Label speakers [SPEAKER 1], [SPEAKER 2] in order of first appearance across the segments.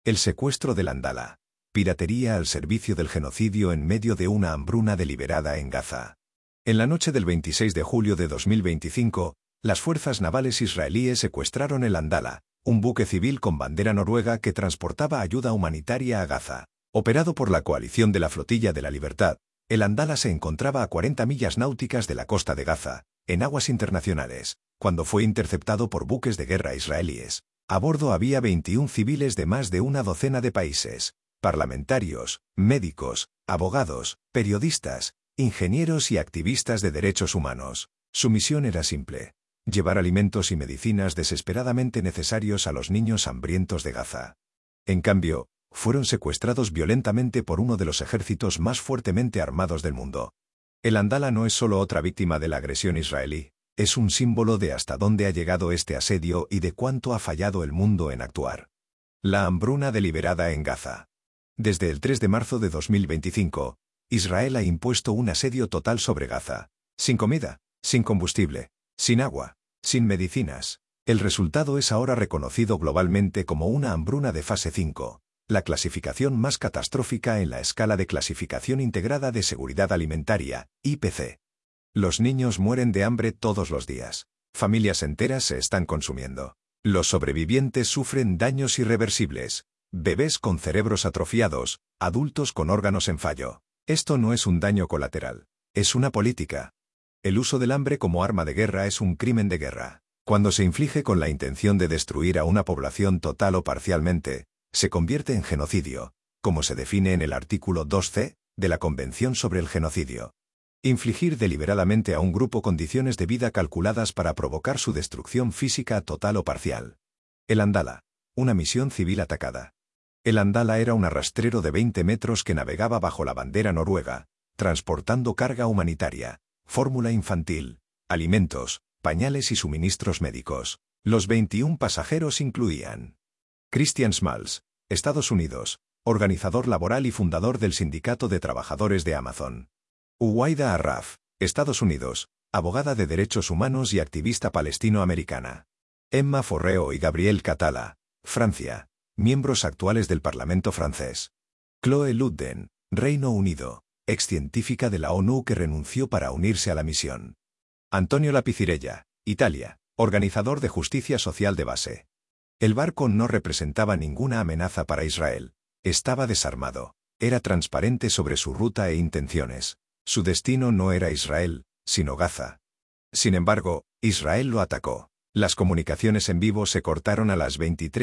[SPEAKER 1] El secuestro del Andala. Piratería al servicio del genocidio en medio de una hambruna deliberada en Gaza. En la noche del 26 de julio de 2025, las fuerzas navales israelíes secuestraron el Andala, un buque civil con bandera noruega que transportaba ayuda humanitaria a Gaza. Operado por la coalición de la Flotilla de la Libertad, el Andala se encontraba a 40 millas náuticas de la costa de Gaza, en aguas internacionales, cuando fue interceptado por buques de guerra israelíes. A bordo había 21 civiles de más de una docena de países, parlamentarios, médicos, abogados, periodistas, ingenieros y activistas de derechos humanos. Su misión era simple: llevar alimentos y medicinas desesperadamente necesarios a los niños hambrientos de Gaza. En cambio, fueron secuestrados violentamente por uno de los ejércitos más fuertemente armados del mundo. El Andala no es solo otra víctima de la agresión israelí, es un símbolo de hasta dónde ha llegado este asedio y de cuánto ha fallado el mundo en actuar. La hambruna deliberada en Gaza. Desde el 3 de marzo de 2025, Israel ha impuesto un asedio total sobre Gaza, sin comida, sin combustible, sin agua, sin medicinas. El resultado es ahora reconocido globalmente como una hambruna de fase 5, la clasificación más catastrófica en la escala de clasificación integrada de seguridad alimentaria, IPC. Los niños mueren de hambre todos los días. Familias enteras se están consumiendo. Los sobrevivientes sufren daños irreversibles. Bebés con cerebros atrofiados, adultos con órganos en fallo. Esto no es un daño colateral. Es una política. El uso del hambre como arma de guerra es un crimen de guerra. Cuando se inflige con la intención de destruir a una población total o parcialmente, se convierte en genocidio, como se define en el artículo 2c de la Convención sobre el Genocidio. Infligir deliberadamente a un grupo condiciones de vida calculadas para provocar su destrucción física total o parcial. El Andala. Una misión civil atacada. El Andala era un arrastrero de 20 metros que navegaba bajo la bandera noruega, transportando carga humanitaria, fórmula infantil, alimentos, pañales y suministros médicos. Los 21 pasajeros incluían Christian Smalls, Estados Unidos, organizador laboral y fundador del Sindicato de Trabajadores de Amazon. Uwaida Arraf, Estados Unidos, abogada de derechos humanos y activista palestino-americana. Emma Forreo y Gabriel Catala, Francia, miembros actuales del Parlamento francés. Chloe Ludden, Reino Unido, excientífica de la ONU que renunció para unirse a la misión. Antonio Lapicirella, Italia, organizador de justicia social de base. El barco no representaba ninguna amenaza para Israel. Estaba desarmado. Era transparente sobre su ruta e intenciones. Su destino no era Israel, sino Gaza. Sin embargo, Israel lo atacó. Las comunicaciones en vivo se cortaron a las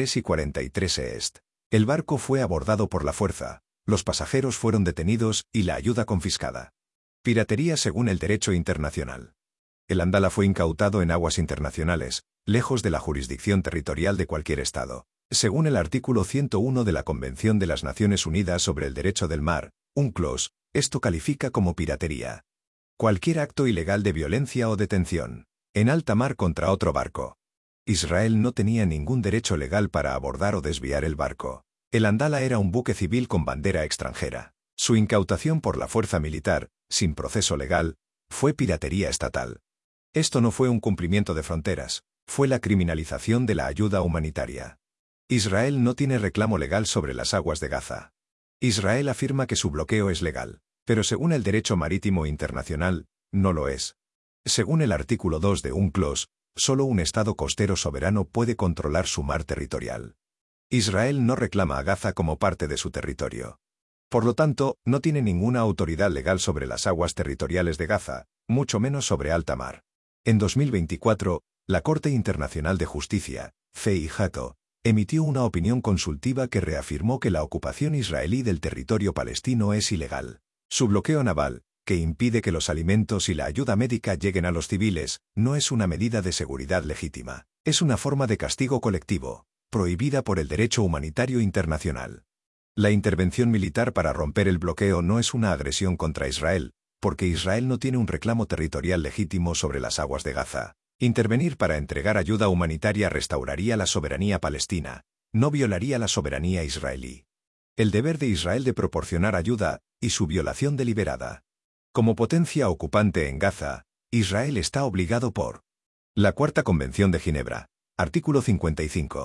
[SPEAKER 1] 23:43 EST. El barco fue abordado por la fuerza, los pasajeros fueron detenidos y la ayuda confiscada. Piratería según el derecho internacional. El Andala fue incautado en aguas internacionales, lejos de la jurisdicción territorial de cualquier estado. Según el artículo 101 de la Convención de las Naciones Unidas sobre el Derecho del Mar, UNCLOS, esto califica como piratería cualquier acto ilegal de violencia o detención en alta mar contra otro barco. Israel no tenía ningún derecho legal para abordar o desviar el barco. El Andala era un buque civil con bandera extranjera. Su incautación por la fuerza militar, sin proceso legal, fue piratería estatal. Esto no fue un cumplimiento de fronteras, fue la criminalización de la ayuda humanitaria. Israel no tiene reclamo legal sobre las aguas de Gaza. Israel afirma que su bloqueo es legal, pero según el derecho marítimo internacional, no lo es. Según el artículo 2 de UNCLOS, solo un Estado costero soberano puede controlar su mar territorial. Israel no reclama a Gaza como parte de su territorio. Por lo tanto, no tiene ninguna autoridad legal sobre las aguas territoriales de Gaza, mucho menos sobre alta mar. En 2024, la Corte Internacional de Justicia, CIJATO, emitió una opinión consultiva que reafirmó que la ocupación israelí del territorio palestino es ilegal. Su bloqueo naval, que impide que los alimentos y la ayuda médica lleguen a los civiles, no es una medida de seguridad legítima. Es una forma de castigo colectivo, prohibida por el derecho humanitario internacional. La intervención militar para romper el bloqueo no es una agresión contra Israel, porque Israel no tiene un reclamo territorial legítimo sobre las aguas de Gaza. Intervenir para entregar ayuda humanitaria restauraría la soberanía palestina, no violaría la soberanía israelí. El deber de Israel de proporcionar ayuda, y su violación deliberada. Como potencia ocupante en Gaza, Israel está obligado por la Cuarta Convención de Ginebra, artículo 55,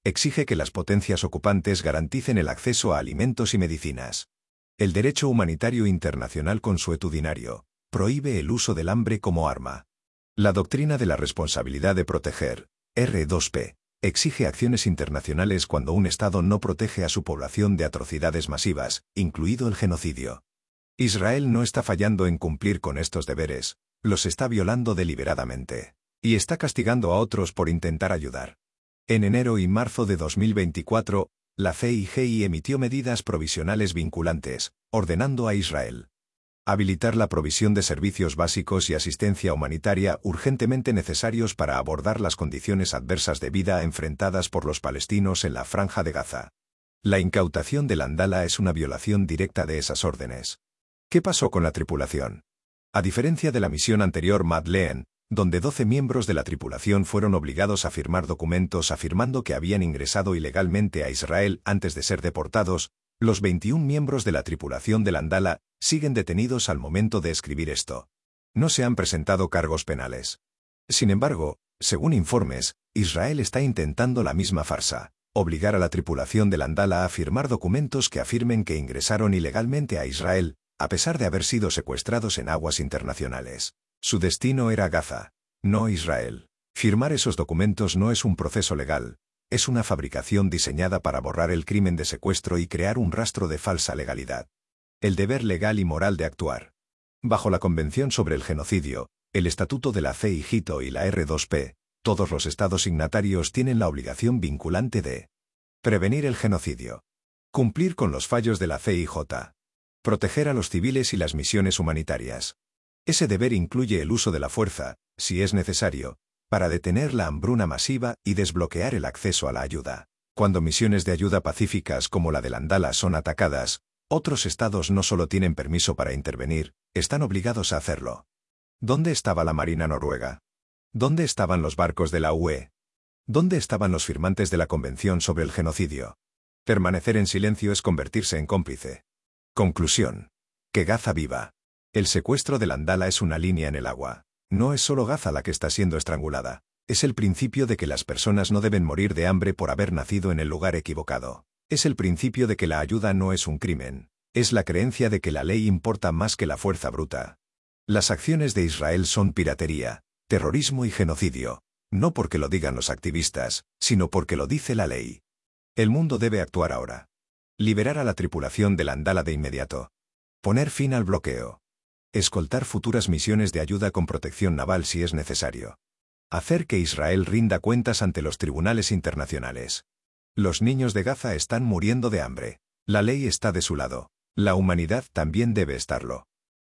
[SPEAKER 1] Exige que las potencias ocupantes garanticen el acceso a alimentos y medicinas. El derecho humanitario internacional consuetudinario prohíbe el uso del hambre como arma. La doctrina de la responsabilidad de proteger, R2P, exige acciones internacionales cuando un Estado no protege a su población de atrocidades masivas, incluido el genocidio. Israel no está fallando en cumplir con estos deberes, los está violando deliberadamente. Y está castigando a otros por intentar ayudar. En enero y marzo de 2024, la CIGI emitió medidas provisionales vinculantes, ordenando a Israel habilitar la provisión de servicios básicos y asistencia humanitaria urgentemente necesarios para abordar las condiciones adversas de vida enfrentadas por los palestinos en la Franja de Gaza. La incautación del Andala es una violación directa de esas órdenes. ¿Qué pasó con la tripulación? A diferencia de la misión anterior Madeleine, donde 12 miembros de la tripulación fueron obligados a firmar documentos afirmando que habían ingresado ilegalmente a Israel antes de ser deportados, los 21 miembros de la tripulación del Andala siguen detenidos al momento de escribir esto. No se han presentado cargos penales. Sin embargo, según informes, Israel está intentando la misma farsa, obligar a la tripulación del Andala a firmar documentos que afirmen que ingresaron ilegalmente a Israel, a pesar de haber sido secuestrados en aguas internacionales. Su destino era Gaza, no Israel. Firmar esos documentos no es un proceso legal, es una fabricación diseñada para borrar el crimen de secuestro y crear un rastro de falsa legalidad. El deber legal y moral de actuar. Bajo la Convención sobre el Genocidio, el Estatuto de la CIGITO y la R2P, todos los estados signatarios tienen la obligación vinculante de prevenir el genocidio, cumplir con los fallos de la CIJ, proteger a los civiles y las misiones humanitarias. Ese deber incluye el uso de la fuerza, si es necesario, para detener la hambruna masiva y desbloquear el acceso a la ayuda. Cuando misiones de ayuda pacíficas como la del Andala son atacadas, otros estados no solo tienen permiso para intervenir, están obligados a hacerlo. ¿Dónde estaba la Marina noruega? ¿Dónde estaban los barcos de la UE? ¿Dónde estaban los firmantes de la Convención sobre el Genocidio? Permanecer en silencio es convertirse en cómplice. Conclusión. Que Gaza viva. El secuestro del Andala es una línea en el agua. No es solo Gaza la que está siendo estrangulada. Es el principio de que las personas no deben morir de hambre por haber nacido en el lugar equivocado. Es el principio de que la ayuda no es un crimen. Es la creencia de que la ley importa más que la fuerza bruta. Las acciones de Israel son piratería, terrorismo y genocidio. No porque lo digan los activistas, sino porque lo dice la ley. El mundo debe actuar ahora. Liberar a la tripulación del Andala de inmediato. Poner fin al bloqueo. Escoltar futuras misiones de ayuda con protección naval si es necesario. Hacer que Israel rinda cuentas ante los tribunales internacionales. Los niños de Gaza están muriendo de hambre. La ley está de su lado. La humanidad también debe estarlo.